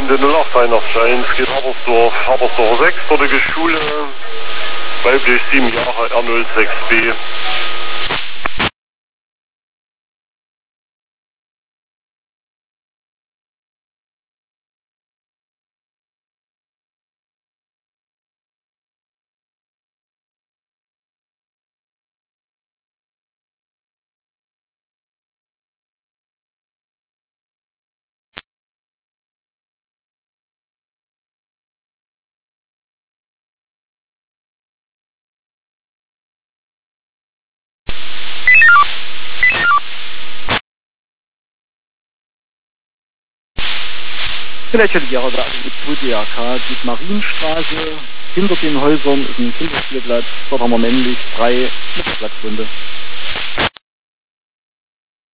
Runde 08181 geht Habersdorf 6, dortige Schule, weiblich 7 Jahre, R06B. Vielleicht hätte ich auch da die DRK, die Marienstraße, hinter den Häusern ist ein Kinderspielplatz, dort haben wir männlich 3 Platzhunde.